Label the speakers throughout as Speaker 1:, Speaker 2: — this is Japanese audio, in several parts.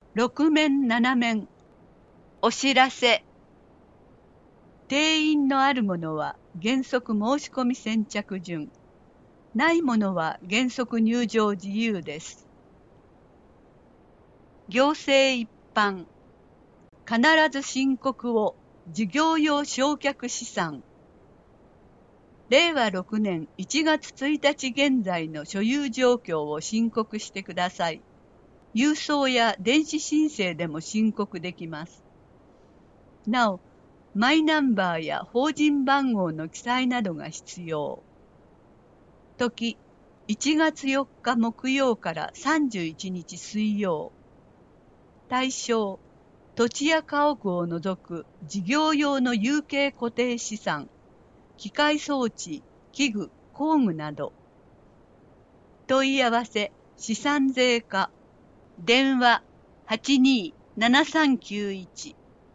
Speaker 1: 6面7面お知らせ。定員のあるものは原則申し込み先着順、ないものは原則入場自由です。行政一般、必ず申告を事業用償却資産。令和6年1月1日現在の所有状況を申告してください。郵送や電子申請でも申告できます。なお、マイナンバーや法人番号の記載などが必要。時、1月4日木曜から31日水曜。対象、土地や家屋を除く事業用の有形固定資産、機械装置、器具、工具など。問い合わせ、資産税課、電話827391。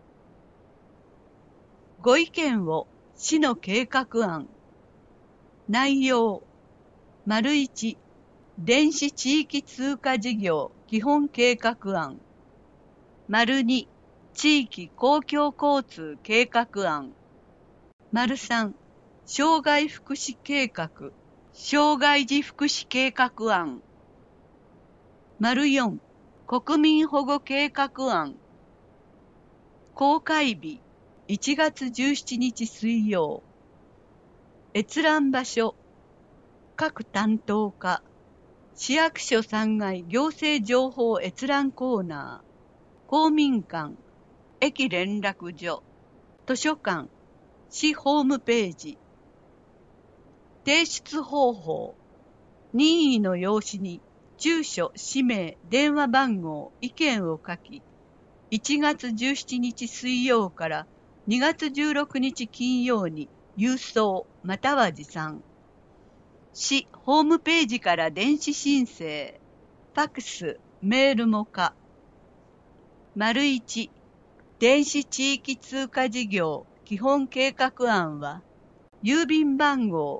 Speaker 1: ご意見を市の計画案。内容、1、電子地域通貨事業基本計画案。2、地域公共交通計画案。3、障害福祉計画、障害児福祉計画案。4、国民保護計画案。公開日、1月17日水曜。閲覧場所、各担当課、市役所3階行政情報閲覧コーナー、公民館、駅連絡所、図書館、市ホームページ。提出方法、任意の用紙に住所、氏名、電話番号、意見を書き、1月17日水曜から2月16日金曜に郵送または持参。市ホームページから電子申請、ファックス、メールも可。1、電子地域通貨事業基本計画案は、郵便番号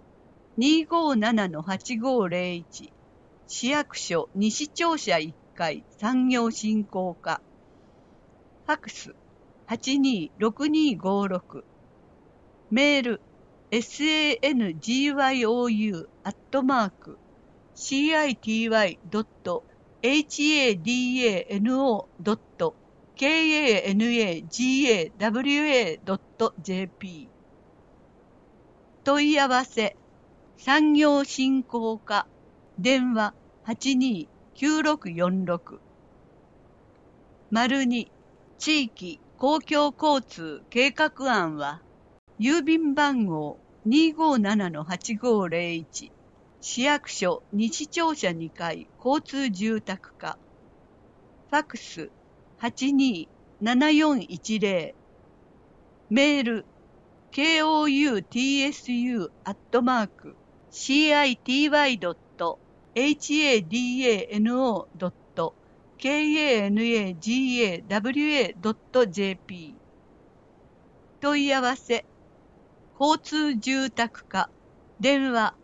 Speaker 1: 257-8501、市役所西庁舎1階産業振興課。ファックス 826256。メール city.city.hadano.kanagawa.jp。 問い合わせ、産業振興課、電話829646。2、地域公共交通計画案は、郵便番号 257-8501、市役所西庁舎2階交通住宅課。ファックス 827410。メール koutity.hadano.kanagawa.jp。 問い合わせ、交通住宅課、電話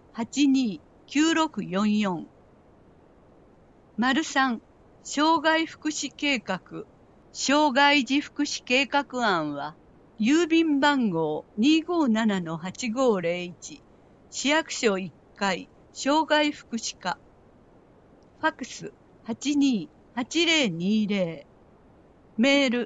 Speaker 1: 829644。3、障害福祉計画、障害児福祉計画案は、郵便番号 257-8501、市役所1階、障害福祉課。ファックス 828020。メール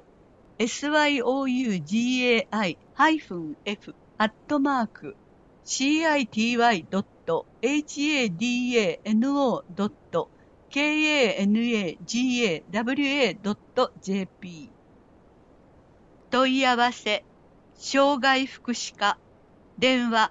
Speaker 1: syougai-city.hadano.kanagawa.jp。 問い合わせ、障害福祉課、電話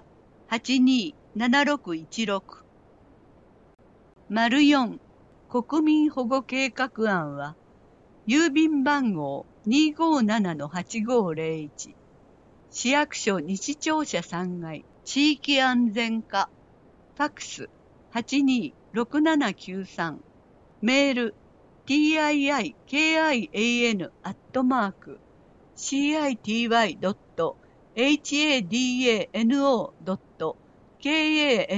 Speaker 1: 827616。4、国民保護計画案は、郵便番号 257-8501、市役所西庁舎3階地域安全課。ファックス 826793。メール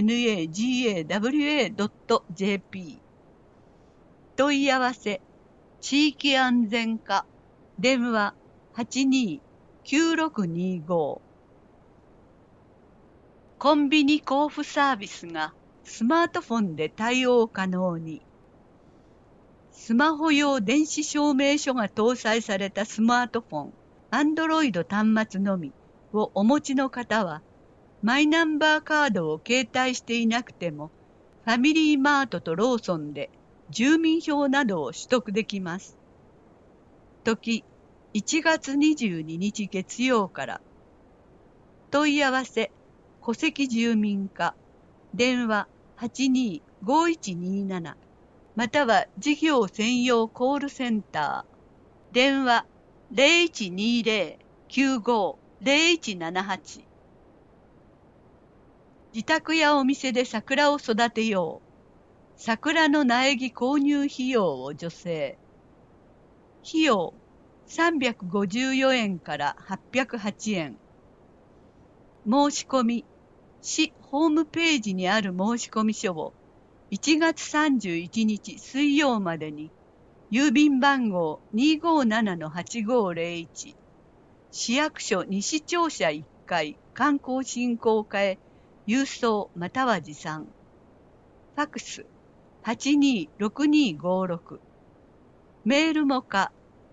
Speaker 1: tiikan.city.hadano.kanagawa.jp。 問い合わせ、 地域安全課、電話82-9625。コンビニ交付サービスがスマートフォンで対応可能に。スマホ用電子証明書が搭載されたスマートフォン、Android 端末のみをお持ちの方は、マイナンバーカードを携帯していなくても、ファミリーマートとローソンで住民票などを取得できます。時、1月22日月曜から。問い合わせ、戸籍住民課、電話82-5127、または事業専用コールセンター、電話0120-95-0178。自宅やお店で桜を育てよう。桜の苗木購入費用を助成。費用354円から808円。申し込み、市ホームページにある申し込み書を1月31日水曜までに、郵便番号257-8501、市役所西庁舎1階観光振興課へ郵送または持参。ファクス826256。メールもか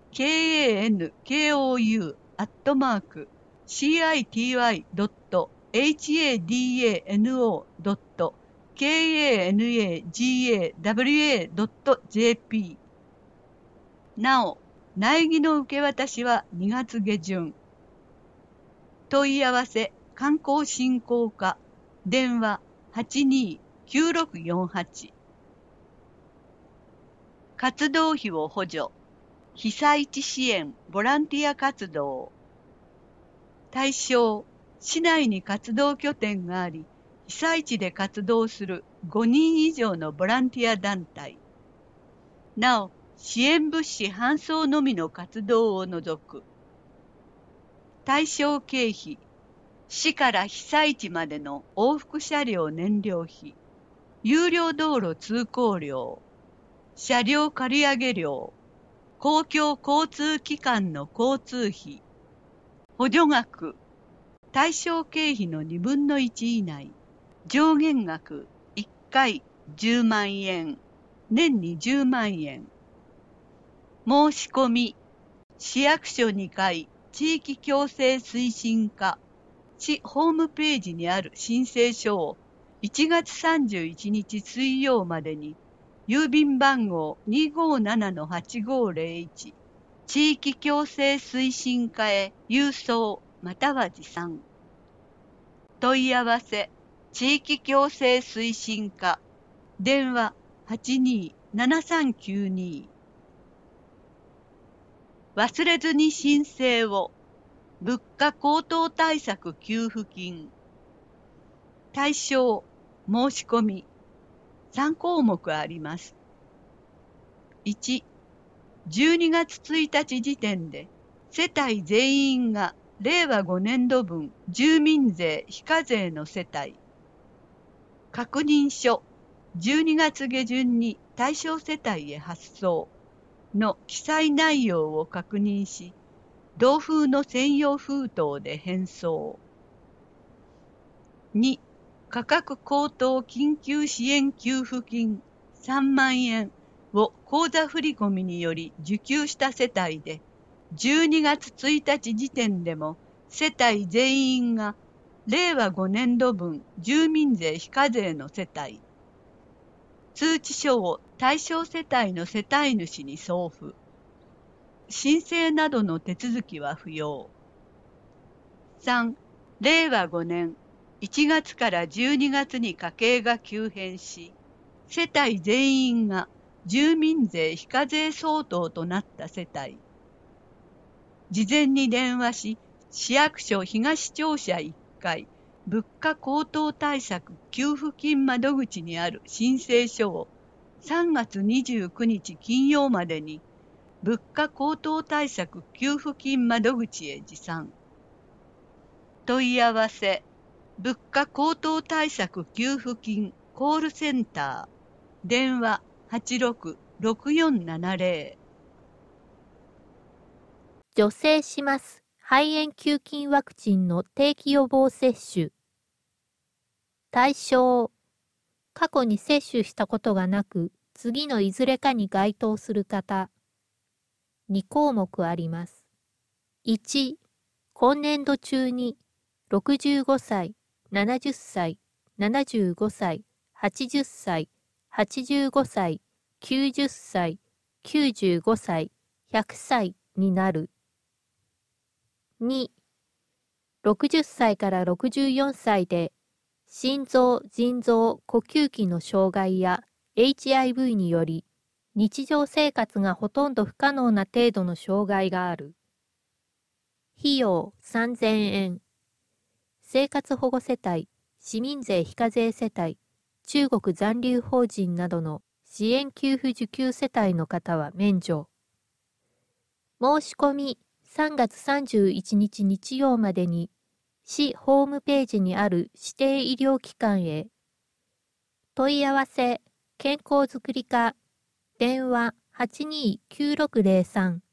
Speaker 1: kankou.citi.hadano.kanagawa.jp。 なお、苗木の受け渡しは2月下旬。問い合わせ観光振興課、電話82-9648。活動費を補助。被災地支援ボランティア活動。対象、市内に活動拠点があり、被災地で活動する5人以上のボランティア団体。なお、支援物資搬送のみの活動を除く。対象経費、市から被災地までの往復車両燃料費、有料道路通行料、車両借り上げ料、公共交通機関の交通費、補助額、対象経費の2分の1以内、上限額1回10万円、年に10万円。申し込み、市役所2階地域共生推進課、市ホームページにある申請書を1月31日水曜までに、郵便番号257-8501、地域共生推進課へ郵送または持参。問い合わせ、地域共生推進課、電話82-7392。忘れずに申請を。物価高騰対策給付金。対象、申し込み。3項目あります。1、12月1日時点で世帯全員が令和5年度分住民税非課税の世帯。確認書、12月下旬に対象世帯へ発送の記載内容を確認し、同封の専用封筒で返送。2、価格高騰緊急支援給付金3万円を口座振込により受給した世帯で、12月1日時点でも世帯全員が令和5年度分住民税非課税の世帯。通知書を対象世帯の世帯主に送付。申請などの手続きは不要。3、令和5年1月から12月に家計が急変し、世帯全員が住民税非課税相当となった世帯。事前に電話し、市役所東庁舎1階物価高騰対策給付金窓口にある申請書を3月29日金曜までに物価高騰対策給付金窓口へ持参。問い合わせ、物価高騰対策給付金コールセンター、電話86-6470。
Speaker 2: 助成します。肺炎球菌ワクチンの定期予防接種。対象。過去に接種したことがなく、次のいずれかに該当する方。2項目あります。1、今年度中に65歳、70歳、75歳、80歳、85歳、90歳、95歳、100歳になる。2、60歳から64歳で心臓・腎臓・呼吸器の障害や HIV により日常生活がほとんど不可能な程度の障害がある。費用3000円。生活保護世帯、市民税非課税世帯、中国残留邦人などの支援給付受給世帯の方は免除。申し込み3月31日日曜までに市ホームページにある指定医療機関へ。問い合わせ、健康づくり課、電話829603。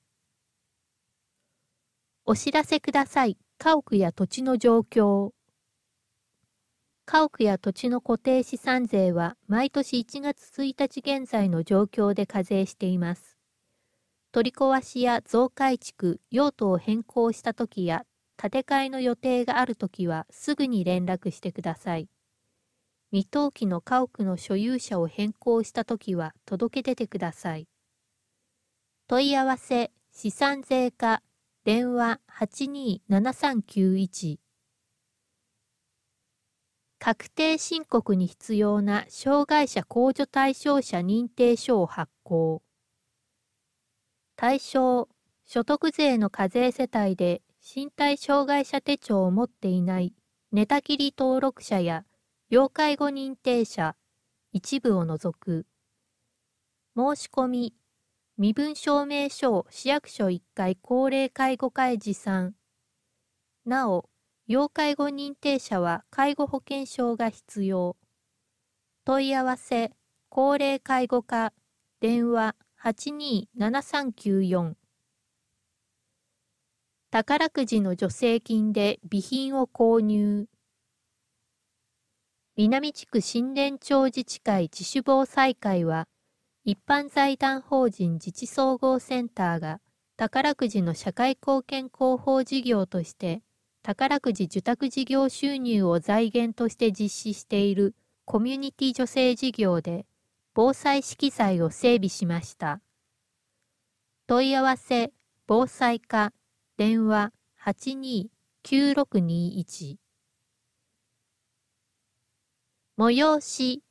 Speaker 2: お知らせください。家屋や土地の状況。家屋や土地の固定資産税は毎年1月1日現在の状況で課税しています。取り壊しや増改築、用途を変更したときや建て替えの予定があるときはすぐに連絡してください。未登記の家屋の所有者を変更したときは届け出てください。問い合わせ、資産税課、電話827391。確定申告に必要な障害者控除対象者認定書を発行。対象、所得税の課税世帯で身体障害者手帳を持っていない寝たきり登録者や要介護認定者、一部を除く。申し込み、身分証明書を市役所1階高齢介護課へ持参。なお、要介護認定者は介護保険証が必要。問い合わせ、高齢介護課、電話827394。宝くじの助成金で備品を購入。南地区新田町自治会自主防災会は、一般財団法人自治総合センターが宝くじの社会貢献広報事業として宝くじ受託事業収入を財源として実施しているコミュニティ助成事業で防災資機材を整備しました。問い合わせ、防災課、電話829621。催し、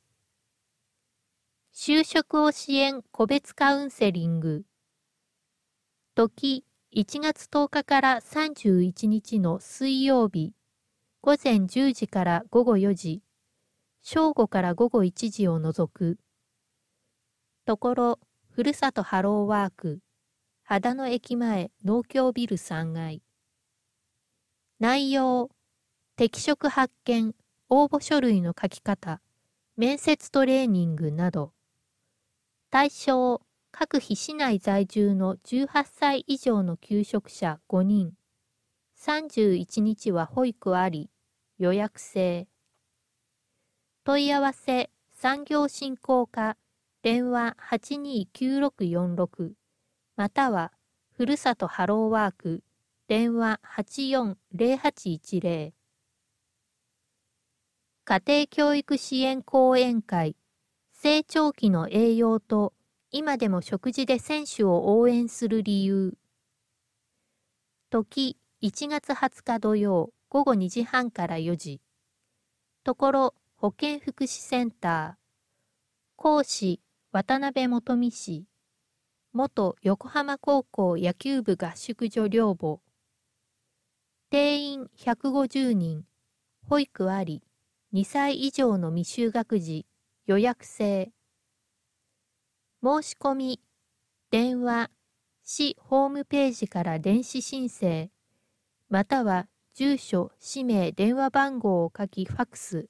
Speaker 2: 就職を支援個別カウンセリング。時、1月10日から31日の水曜日、午前10時から午後4時、正午から午後1時を除く。ところ、ふるさとハローワーク、秦野駅前農協ビル3階。内容、適職発見、応募書類の書き方、面接トレーニングなど。対象、各市市内在住の18歳以上の求職者5人。31日は保育あり、予約制。問い合わせ、産業振興課、電話829646、または、ふるさとハローワーク、電話840810。家庭教育支援講演会、成長期の栄養と今でも食事で選手を応援する理由。時1月20日土曜午後2時半から4時。ところ保健福祉センター。講師渡辺元美氏。元横浜高校野球部合宿所寮母。定員150人。保育あり。2歳以上の未就学児。予約制。申し込み、電話、市ホームページから電子申請、または住所、氏名、電話番号を書きファックス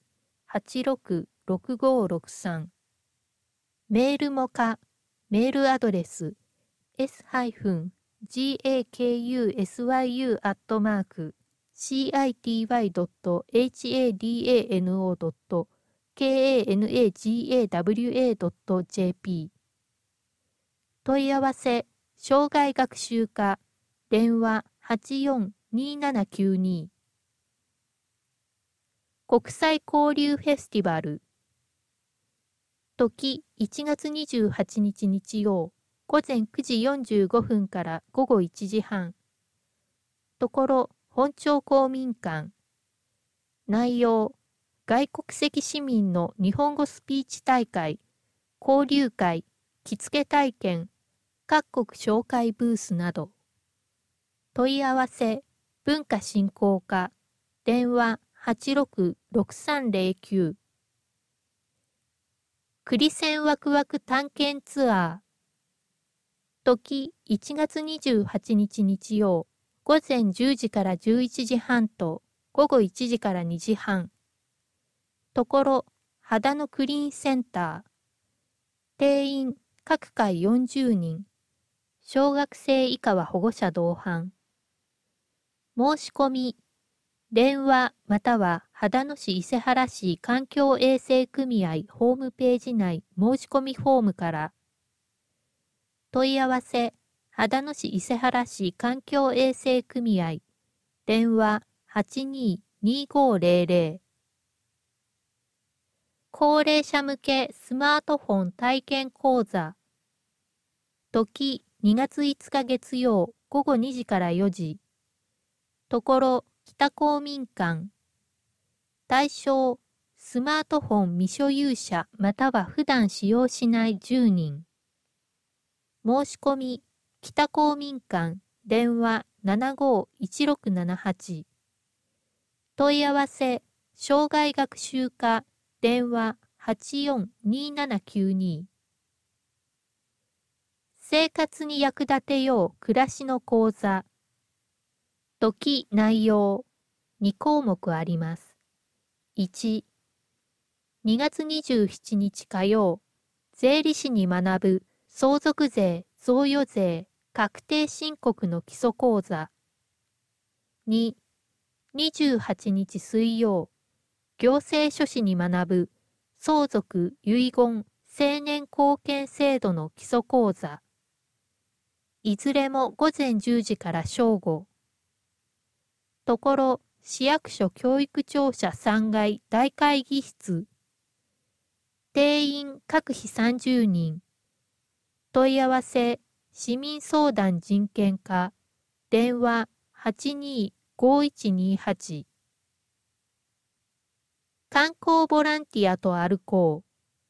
Speaker 2: 866563。メールもか、メールアドレス s-radio gakushitydano.citywano.kanaga.jp 問い合わせ、障害学習課、電話842792国際交流フェスティバル時1月28日日曜午前9時45分から午後1時半ところ本町公民館内容外国籍市民の日本語スピーチ大会交流会着付け体験各国紹介ブースなど問い合わせ文化振興課電話866309栗線ワクワク探検ツアー時1月28日日曜午前10時から11時半と午後1時から2時半ところ秦野クリーンセンター定員各回40人小学生以下は保護者同伴申し込み電話または秦野市伊勢原市環境衛生組合ホームページ内申し込みフォームから問い合わせ秦野市伊勢原市環境衛生組合電話822500高齢者向けスマートフォン体験講座時2月5日月曜午後2時から4時ところ北公民館対象スマートフォン未所有者または普段使用しない10人申し込み北公民館電話751678問い合わせ障害学習課電話842792生活に役立てよう暮らしの講座時内容2項目あります。1、2月27日火曜、税理士に学ぶ相続税、贈与税、確定申告の基礎講座。2、28日水曜、行政書士に学ぶ相続、遺言、成年後見制度の基礎講座。いずれも午前10時から正午。ところ、市役所教育庁舎3階大会議室。定員各費30人。問い合わせ、市民相談人権課。電話825128。観光ボランティアと歩こう。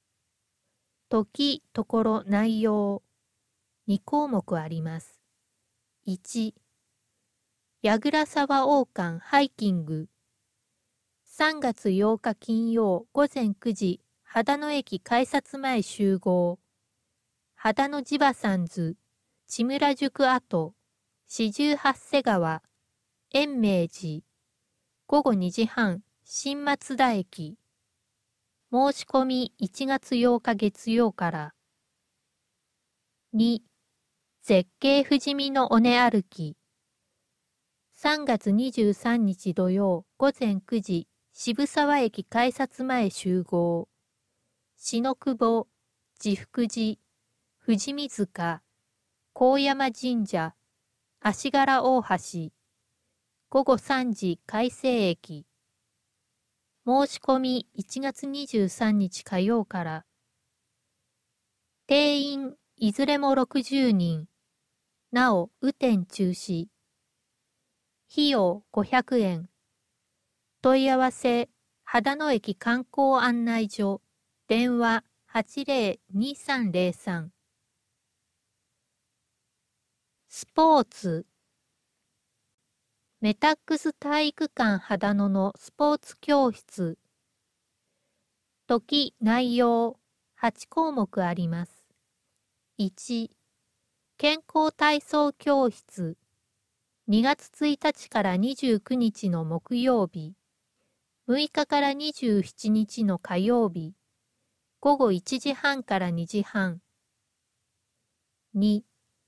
Speaker 2: 時、ところ、内容。2項目あります。1、矢倉沢王冠ハイキング。3月8日金曜午前9時、秦野駅改札前集合。秦野地場山図、千村宿跡、四十八瀬川、延明寺。午後2時半、新松田駅。申し込み1月8日月曜から。2、絶景富士見の尾根歩き。3月23日土曜午前9時、渋沢駅改札前集合。篠久保、治福寺、富士見塚、高山神社、足柄大橋。午後3時改正駅。申し込み1月23日火曜から。定員いずれも60人。なお、雨天中止。費用500円。問い合わせ、秦野駅観光案内所、電話802303。スポーツ。メタックス体育館秦野のスポーツ教室。時、内容、8項目あります。1、健康体操教室。2月1日から29日の木曜日、6日から27日の火曜日、午後1時半から2時半。2、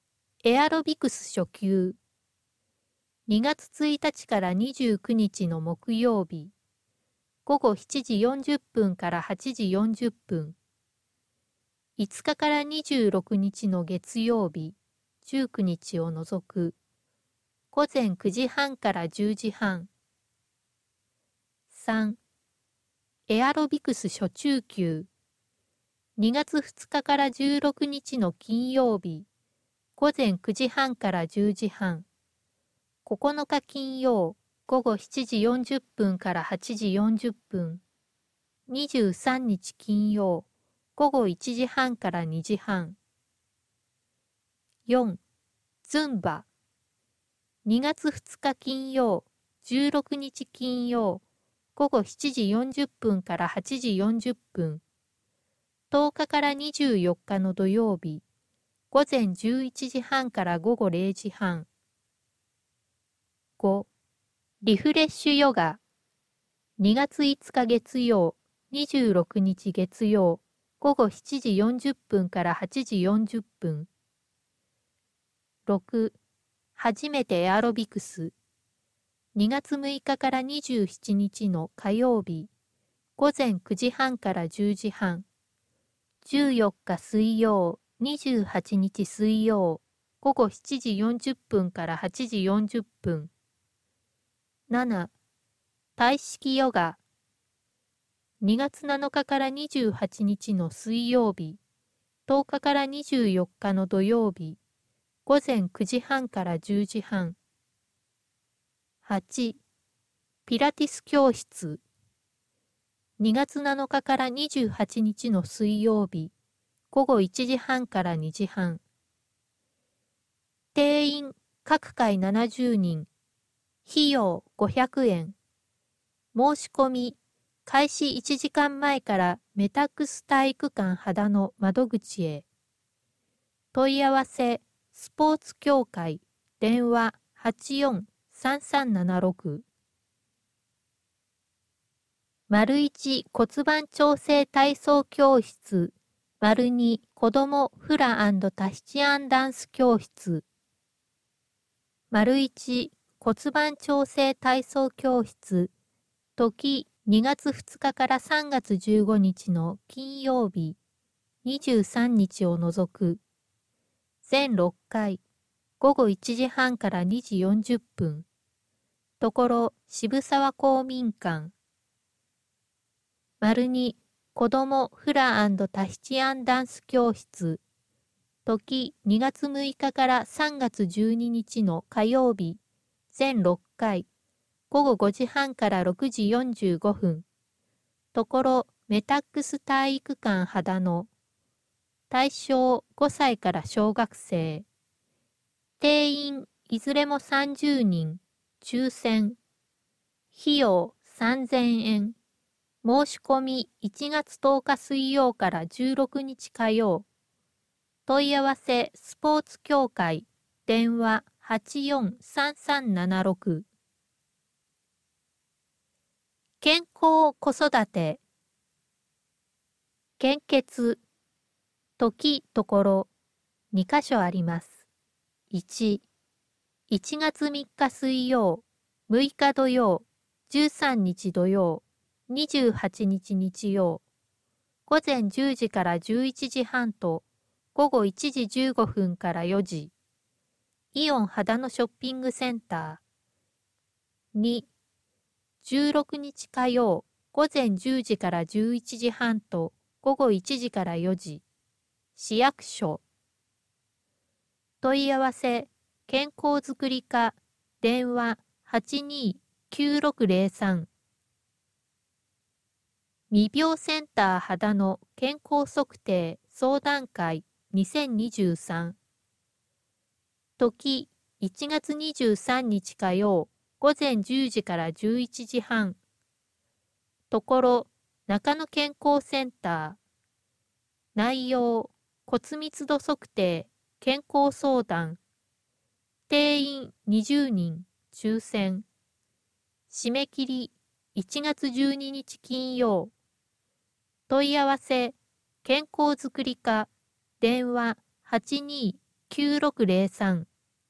Speaker 2: エアロビクス初級。2月1日から29日の木曜日、午後7時40分から8時40分。5日から26日の月曜日、19日を除く、午前9時半から10時半。3. エアロビクス初中級。2月2日から16日の金曜日、午前9時半から10時半。9日金曜、午後7時40分から8時40分。23日金曜、午後1時半から2時半。4. ズンバ。2月2日金曜、16日金曜、午後7時40分から8時40分。10日から24日の土曜日、午前11時半から午後0時半。5. リフレッシュヨガ。2月5日月曜、26日月曜、午後7時40分から8時40分。6. 初めてエアロビクス。2月6日から27日の火曜日、午前9時半から10時半。14日水曜、28日水曜、午後7時40分から8時40分。7. 体式ヨガ。2月7日から28日の水曜日、10日から24日の土曜日、午前9時半から10時半。8. ピラティス教室。2月7日から28日の水曜日、午後1時半から2時半。定員各回70人。費用500円。申し込み開始1時間前からメタックス体育館秦の窓口へ。問い合わせスポーツ協会電話84-3376。1骨盤調整体操教室。2子どもフラ&タヒチアンダンス教室。1骨盤調整体操教室。時2月2日から3月15日の金曜日、23日を除く。全6回、午後1時半から2時40分。ところ渋沢公民館。2子どもフラ&タヒチアンダンス教室。時2月6日から3月12日の火曜日、全6回、午後5時半から6時45分。ところメタックス体育館秦野。対象5歳から小学生。定員いずれも30人。抽選。費用3000円。申し込み1月10日水曜から16日火曜。問い合わせスポーツ協会電話84-3376。健康子育て。献血。時ところ2カ所あります。1、1月3日水曜、6日土曜、13日土曜、28日日曜。午前10時から11時半と午後1時15分から4時。イオン秦野ショッピングセンター。2、16日火曜、午前10時から11時半と午後1時から4時。市役所。問い合わせ、健康づくり課、電話82-9603。未病センター秦野健康測定相談会2023。時1月23日火曜、午前10時から11時半。ところ中野健康センター。内容骨密度測定健康相談。定員20人。抽選。締め切り1月12日金曜。問い合わせ健康づくり課電話 9603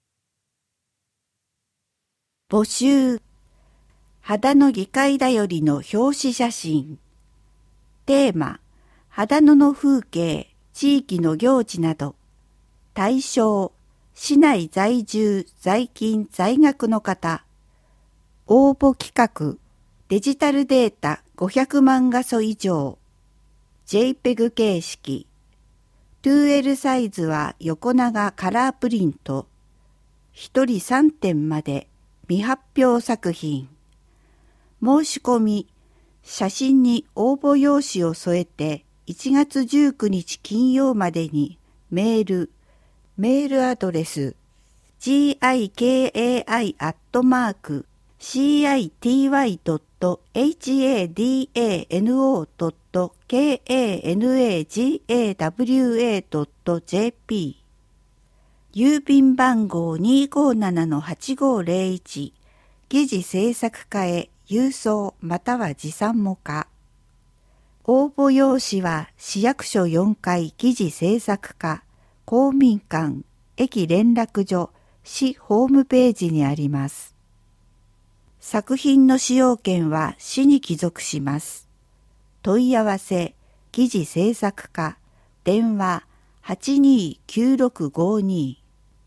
Speaker 3: 募集。秦野議会だよりの表紙写真。テーマ、秦野の風景、地域の行事など。対象、市内在住、在勤、在学の方。応募企画、デジタルデータ500万画素以上。JPEG 形式。2L サイズは横長カラープリント。1人3点まで未発表作品。申し込み、写真に応募用紙を添えて1月19日金曜までにメールアドレス gikai@hadano.kanagawa.jp 郵便番号 257-8501 議事制作課へ郵送または持参も可。応募用紙は市役所4階議事制作課公民館駅連絡所市ホームページにあります。作品の使用権は市に帰属します。問い合わせ議事制作課電話 829652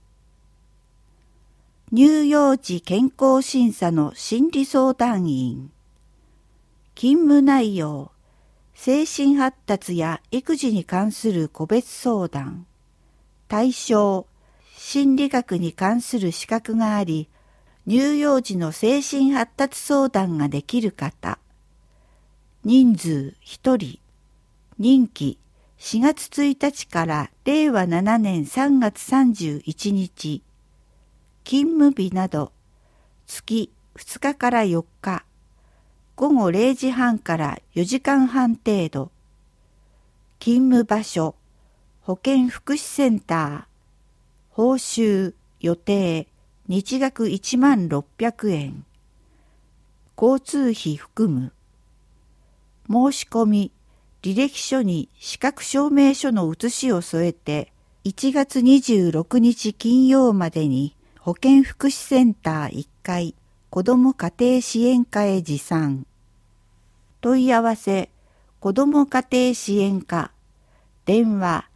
Speaker 3: 乳幼児健康審査の心理相談員。勤務内容、精神発達や育児に関する個別相談。対象、心理学に関する資格があり、乳幼児の精神発達相談ができる方。人数1人。任期4月1日から令和7年3月31日。勤務日など、月2日から4日、午後0時半から4時間半程度。勤務場所、保健福祉センター。報酬、予定、日額1600円。交通費含む。申し込み、履歴書に資格証明書の写しを添えて、1月26日金曜までに、保健福祉センター1階子ども家庭支援課へ持参。問い合わせ子ども家庭支援課電話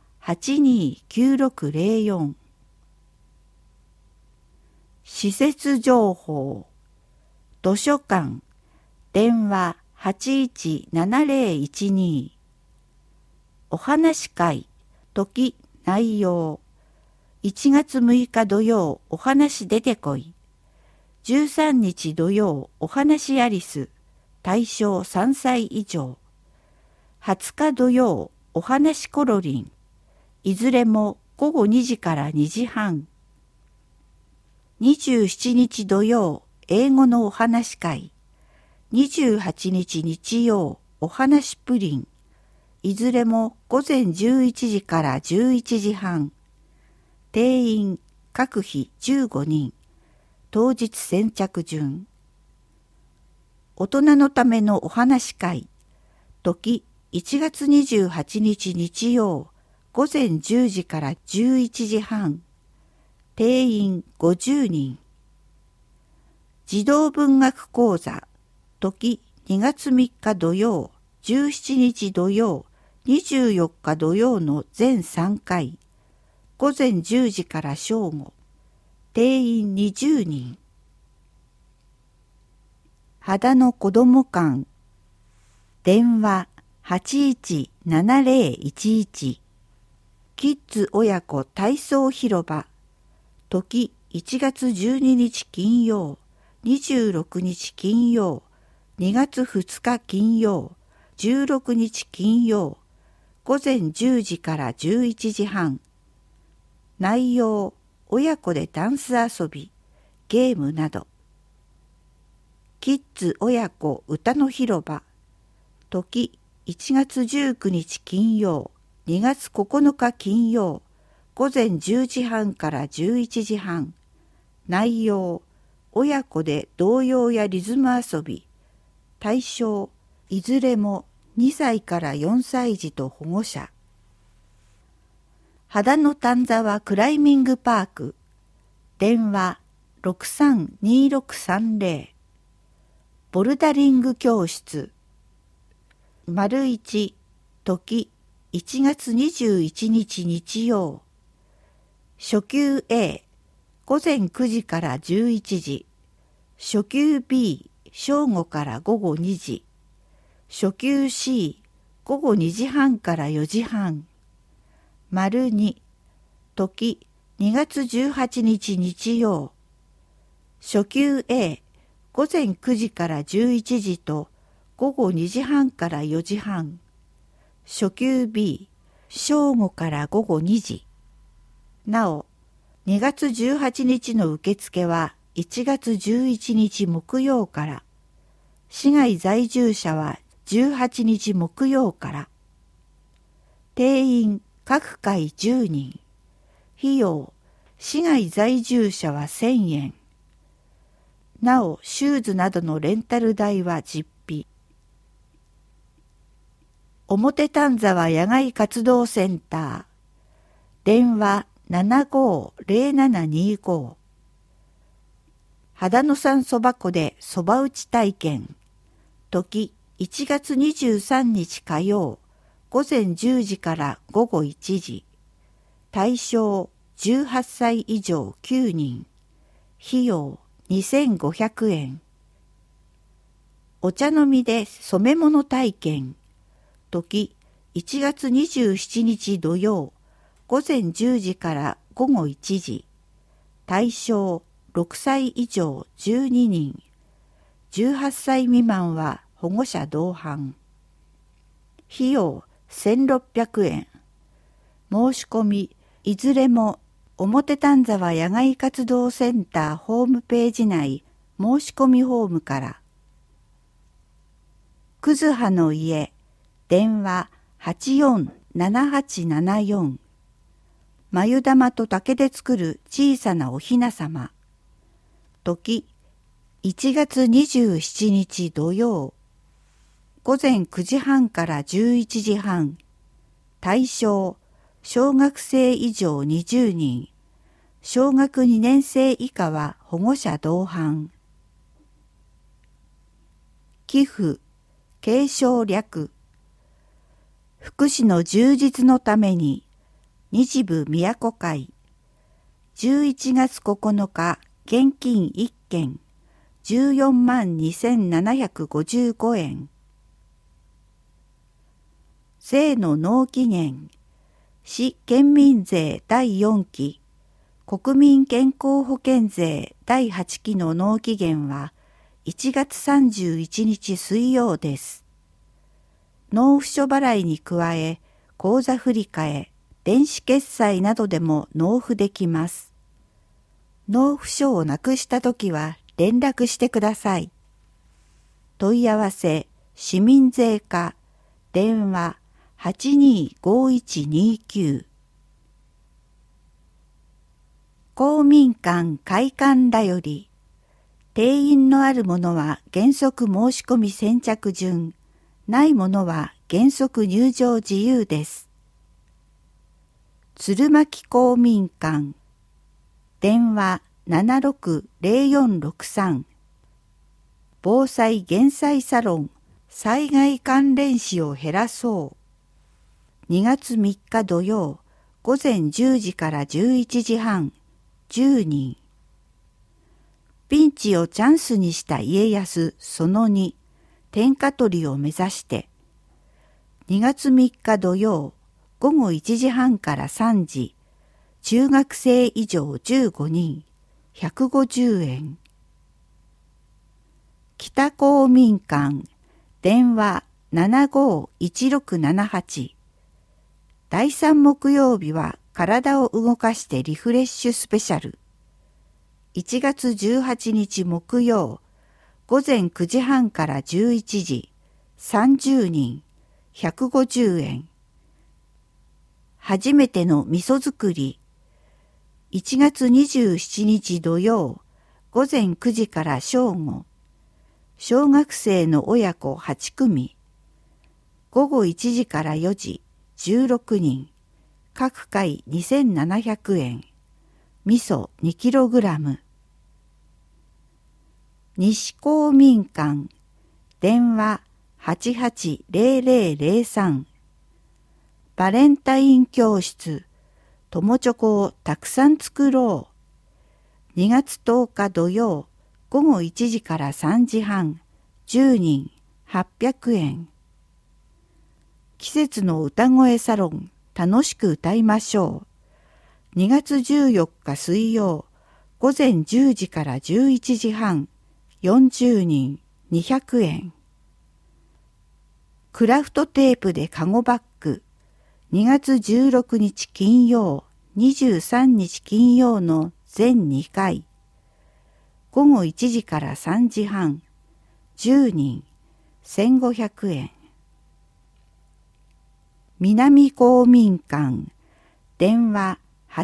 Speaker 3: 829604 施設情報図書館電話 817012 お話会時内容1月6日土曜お話出てこい。13日土曜お話アリス。対象3歳以上。20日土曜お話コロリン。いずれも午後2時から2時半。27日土曜英語のお話会。28日日曜お話プリン。いずれも午前11時から11時半。定員各費15人。当日先着順。大人のためのお話会。時1月28日日曜午前10時から11時半。定員50人。児童文学講座。時2月3日土曜、17日土曜、24日土曜の全3回。午前10時から正午。定員20人。秦野子ども館。電話 817011 キッズ親子体操広場。時1月12日金曜、26日金曜、2月2日金曜、16日金曜、午前10時から11時半。内容、親子でダンス遊び、ゲームなど。キッズ親子歌の広場。時1月19日金曜、2月9日金曜、午前10時半から11時半。内容、親子で童謡やリズム遊び。対象、いずれも2歳から4歳児と保護者。 秦野丹沢クライミングパーク。電話632630。ボルダリング教室。1時1月21日日曜。初級 A、午前9時から11時。初級 B、正午から午後2時。初級 C、午後2時半から4時半。2、時2月18日日曜。初級 A、午前9時から11時と午後2時半から4時半。初級 B、正午から午後2時。なお、2月18日の受付は1月11日木曜から、市外在住者は18日木曜から。定員各回10人。費用、市外在住者は1000円。なお、シューズなどのレンタル代は実費。表丹沢野外活動センター。電話750725。秦野産そば粉でそば打ち体験。時1月23日火曜。午前10時から午後1時。対象18歳以上9人。費用2500円。お茶飲みで染め物体験。時1月27日土曜。午前10時から午後1時。対象6歳以上12人。18歳未満は保護者同伴。費用1600円。申し込み、いずれも表丹沢野外活動センターホームページ内申し込みフォームから。くずはの家、電話847874。眉玉と竹で作る小さなおひなさま。時1月27日土曜。午前9時半から11時半。対象、小学生以上20人。小学2年生以下は保護者同伴。寄付、継承略。福祉の充実のために、日部都会。11月9日、現金1件、142755円。税の納期限。市県民税第4期。国民健康保険税第8期の納期限は1月31日水曜です。納付書払いに加え、口座振替、電子決済などでも納付できます。納付書をなくしたときは連絡してください。問い合わせ、市民税課、電話825129。公民館開館だより。定員のあるものは原則申し込み先着順、ないものは原則入場自由です。鶴巻公民館。電話760463。防災減災サロン、災害関連死を減らそう。2月3日土曜、午前10時から11時半、10人。ピンチをチャンスにした家康その2、天下取りを目指して。2月3日土曜、午後1時半から3時、中学生以上15人、150円。北公民館、電話751678。第3木曜日は体を動かしてリフレッシュスペシャル。1月18日木曜、午前9時半から11時、30人、150円。初めての味噌作り。1月27日土曜、午前9時から正午。小学生の親子8組。午後1時から4時、16人、 各回2700円。味噌 2kg。西公民館。電話880003。バレンタイン教室。友チョコをたくさん作ろう。2月10日土曜、午後1時から3時半。10人800円。季節の歌声サロン。楽しく歌いましょう。2月14日水曜、午前10時から11時半。40人200円。クラフトテープでカゴバッグ。2月16日金曜、23日金曜の全2回。午後1時から3時半。10人1500円。南公民館。電話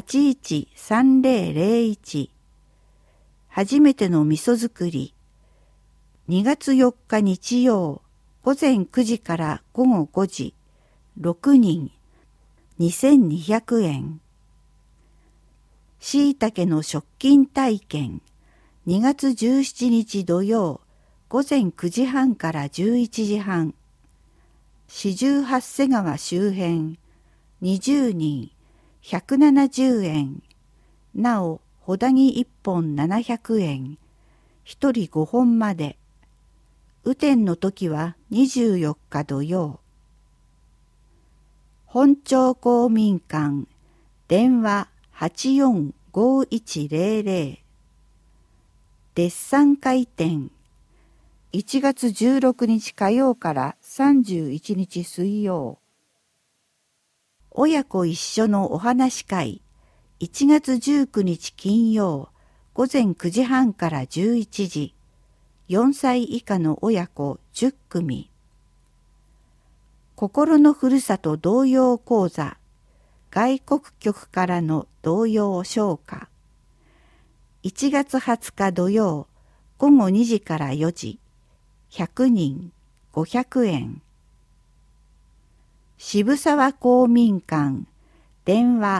Speaker 3: 813001。初めての味噌作り。2月4日日曜、午前9時から午後5時。6人2200円。しいたけの食金体験。2月17日土曜、午前9時半から11時半。四十八瀬川周辺。20人170円。なお、ほだぎ1本700円。1人5本まで。雨天の時は24日土曜。本町公民館。電話845100。デッサン会展。1月16日火曜から31日水曜。親子一緒のお話会。1月19日金曜、午前9時半から11時。4歳以下の親子10組。心のふるさと童謡講座。外国局からの童謡唱歌。1月20日土曜、午後2時から4時。100人500円。渋沢公民館。電話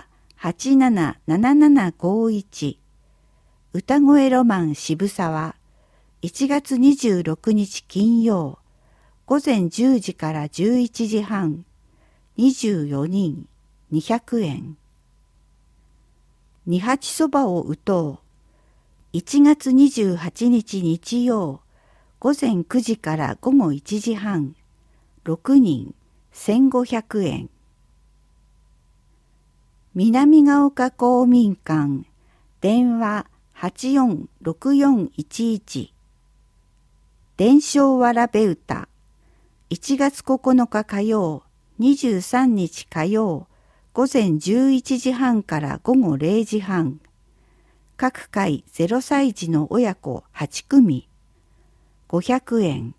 Speaker 3: 877751。歌声ロマン渋沢。1月26日金曜。午前10時から11時半。24人200円。二八そばを打とう。1月28日日曜。午前9時から午後1時半。6人1500円。南ヶ丘公民館。電話846411。伝承わらべ歌。1月9日火曜、23日火曜、午前11時半から午後0時半。各回0歳児の親子8組。500円。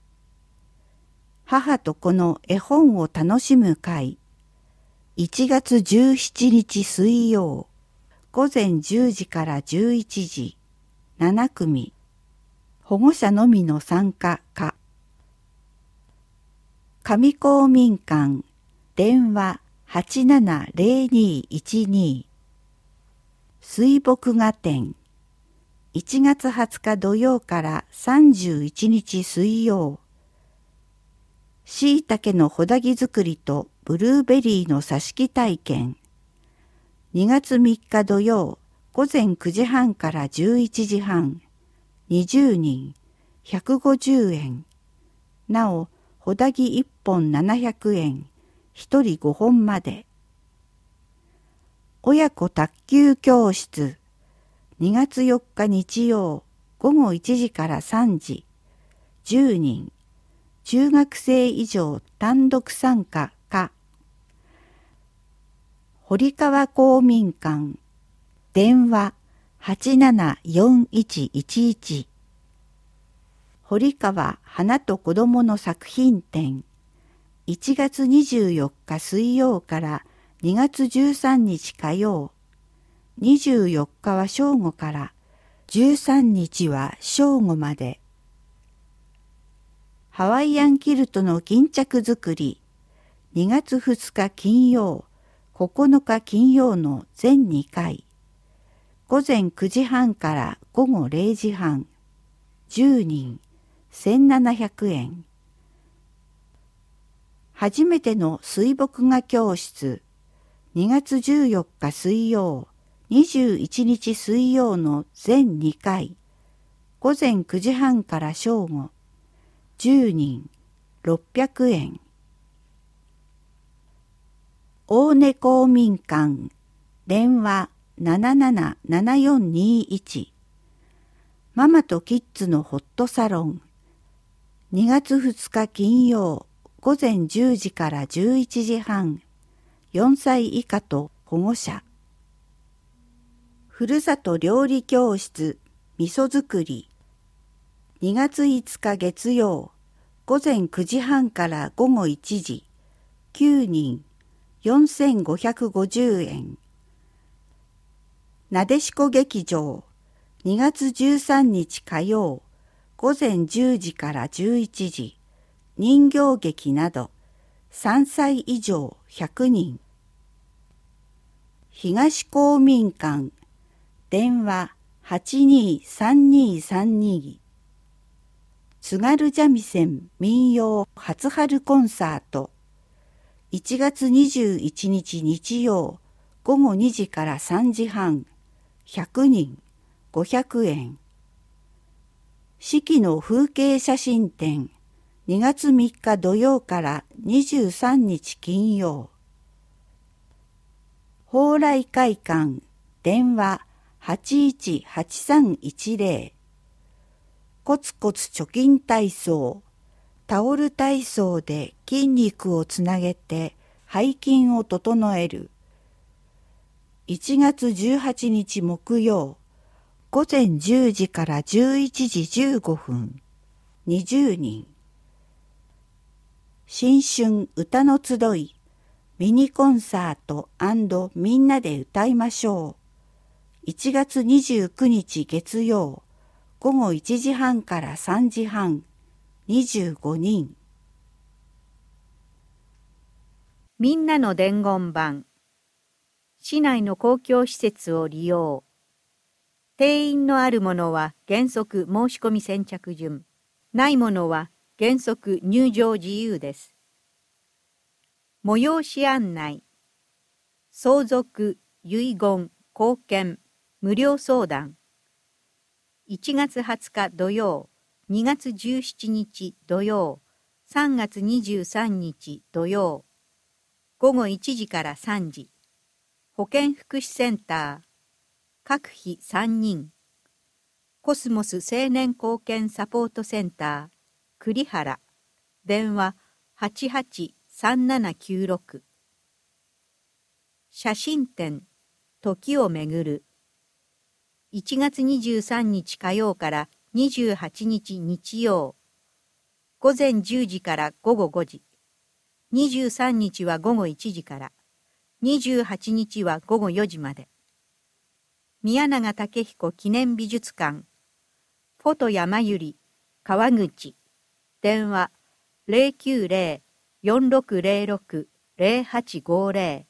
Speaker 3: 母と子の絵本を楽しむ会。1月17日水曜。午前10時から11時。7組。保護者のみの参加か。上公民館。電話870212。水墨画展。1月20日土曜から31日水曜。しいたけのほだぎ作りとブルーベリーの挿し木体験。2月3日土曜、午前9時半から11時半。20人150円。なお、ほだぎ1本700円。1人5本まで。親子卓球教室。2月4日日曜、午後1時から3時。10人。中学生以上単独参加か。堀川公民館。電話874111。堀川花と子供の作品展。1月24日水曜から2月13日火曜。24日は正午から13日は正午まで。ハワイアンキルトの巾着作り。2月2日金曜。 9日金曜の全2回、午前9時半から午後0時半、10人、1700円。初めての水墨画教室、2月14日水曜、21日水曜の全2回、午前9時半から正午、10人、600円。大根公民館、電話777421。ママとキッズのホットサロン、2月2日金曜、午前10時から11時半、4歳以下と保護者。ふるさと料理教室、味噌作り、2月5日月曜、午前9時半から午後1時、9人、4550円。なでしこ劇場、2月13日火曜、午前10時から11時、人形劇など、3歳以上100人。東公民館、電話823232。津軽三味線民謡初春コンサート、1月21日日曜、午後2時から3時半、100人、500円。四季の風景写真展、2月3日土曜から23日金曜。蓬莱会館、電話818310。コツコツ貯金体操、タオル体操で筋肉をつなげて背筋を整える。1月18日木曜、午前10時から11時15分、20人。新春歌の集い、ミニコンサート&みんなで歌いましょう。1月29日月曜、午後1時半から3時半、25人。
Speaker 4: みんなの伝言板。市内の公共施設を利用。定員のあるものは原則申し込み先着順。ないものは原則入場自由です。催し案内。相続、遺言、後見、無料相談。1月20日土曜、2月17日土曜、3月23日土曜。午後1時から3時。保健福祉センター。各費3人。コスモス青年貢献サポートセンター。栗原。電話883796。写真展。時をめぐる。1月23日火曜から28日日曜。午前10時から午後5時。23日は午後1時から。28日は午後4時まで。宮永武彦記念美術館。フォト山百合川口。電話090-4606-0850。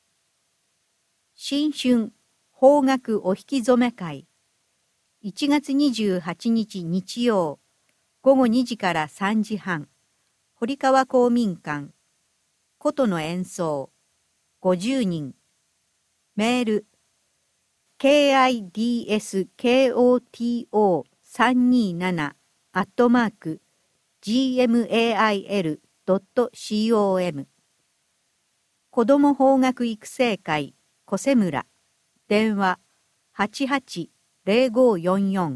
Speaker 4: 新春邦楽お引き初め会。1月28日日曜。午後2時から3時半。堀川公民館。琴の演奏。50人。メール。kidsko227@gmail.com。子ども邦楽育成会小瀬村。電話880544。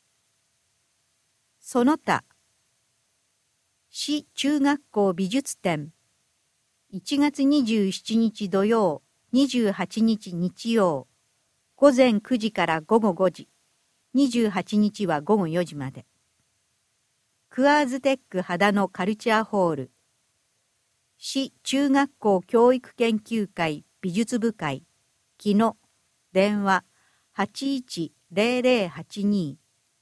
Speaker 4: その他。市中学校美術展。1月27日土曜、28日日曜。午前9時から午後5時。28日は午後4時まで。クアーズテック秦野カルチャーホール。市中学校教育研究会美術部会。木野。電話810082。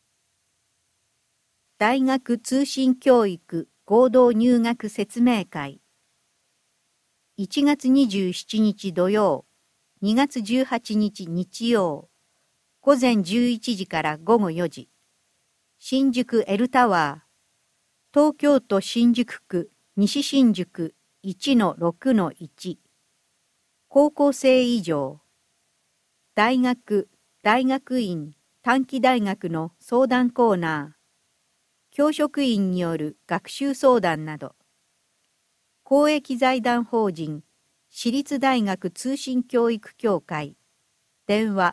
Speaker 4: 大学通信教育合同入学説明会。 1月27日土曜、2月18日日曜、午前11時から午後4時、新宿 L タワー、東京都新宿区西新宿 1-6-1、高校生以上、大学、大学院、短期大学の相談コーナー、教職員による学習相談など、公益財団法人私立大学通信教育協会、電話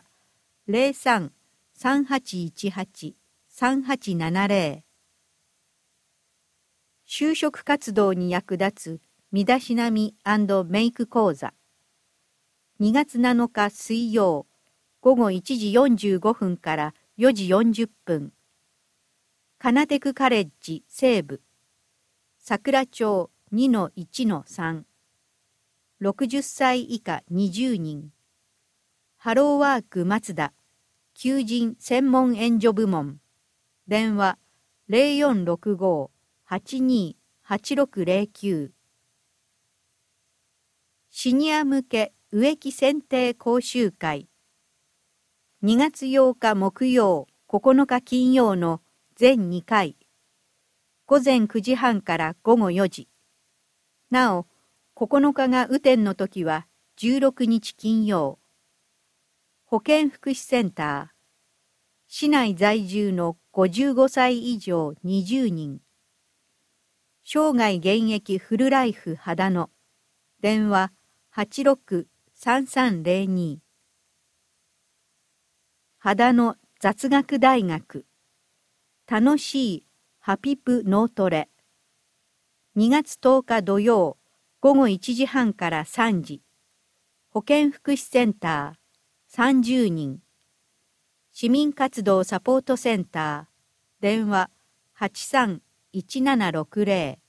Speaker 4: 03-3818-3870、就職活動に役立つ身だしなみ&メイク講座、2月7日水曜、午後1時45分から4時40分、カナテクカレッジ西部、桜町2-1-3、60歳以下20人、ハローワーク松田、求人専門援助部門、電話0465-828609、シニア向け植木剪定講習会、2月8日木曜、9日金曜の全2回、午前9時半から午後4時。なお、9日が雨天の時は16日金曜。保健福祉センター、市内在住の55歳以上20人。生涯現役フルライフ秦野、電話86-3302。秦野雑学大学、楽しいハピプ脳トレ。2月10日土曜、午後1時半から3時。保健福祉センター、30人。市民活動サポートセンター、電話83-1760。